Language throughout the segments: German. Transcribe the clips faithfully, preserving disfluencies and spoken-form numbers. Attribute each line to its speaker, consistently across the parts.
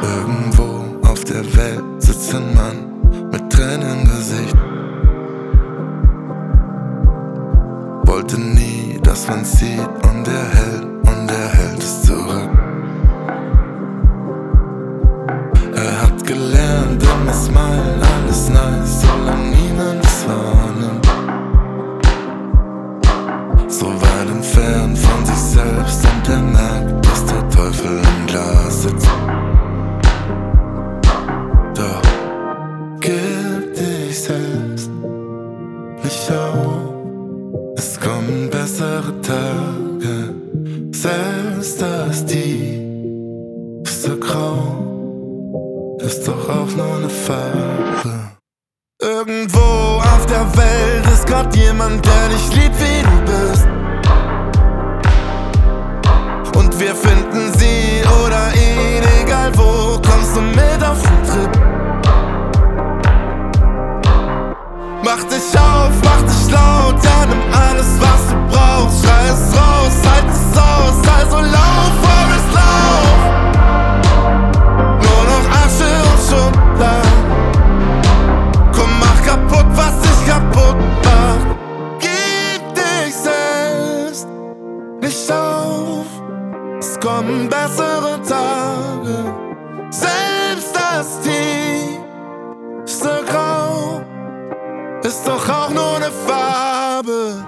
Speaker 1: Irgendwo auf der Welt sitzt ein Mann mit Tränen im Gesicht. Wollte nie, dass man's sieht, und er hält, und er hält es zurück. Er hat gelernt, immer smile, alles nice, solange niemand es wahrnimmt. So weit entfernt von sich selbst, und er merkt, dass der Teufel im Glas sitzt. Doch gib dich selbst nicht auf, es kommen bessere Tage. Selbst das tiefste Grau ist doch auch nur eine Farbe. Irgendwo auf der Welt ist grad jemand, der dich liebt, wie du bist. Und wir finden sie oder ihn, egal wo, kommst du mit auf den Trip. Mach dich auf, mach dich laut, ja, nimm alles, was du brauchst. Schrei es raus, halt es aus, also lauf, Forest, lauf. Nur noch Asche und Schutt da. Komm, mach kaputt, was dich kaputt macht. Gib dich selbst nicht auf, es kommen bessere Tage. Selbst das tiefste Grau ist doch auch nur eine Farbe.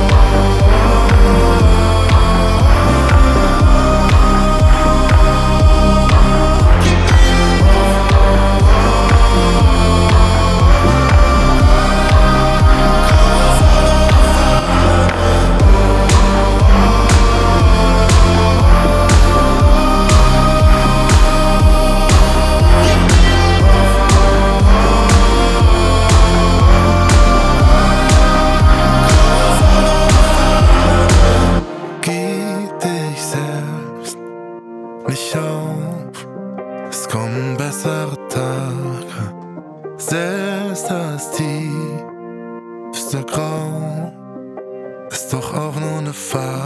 Speaker 1: Nicht auf, es kommen bessere Tage. Selbst das tiefste Grau ist doch auch nur eine Farbe.